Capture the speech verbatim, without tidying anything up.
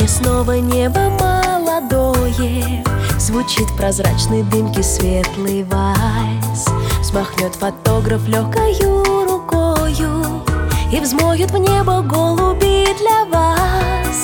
Сегодня снова небо молодое, звучит в прозрачной дымке светлый вальс. Взмахнет фотограф легкою рукою, и взмоют в небо голуби для вас.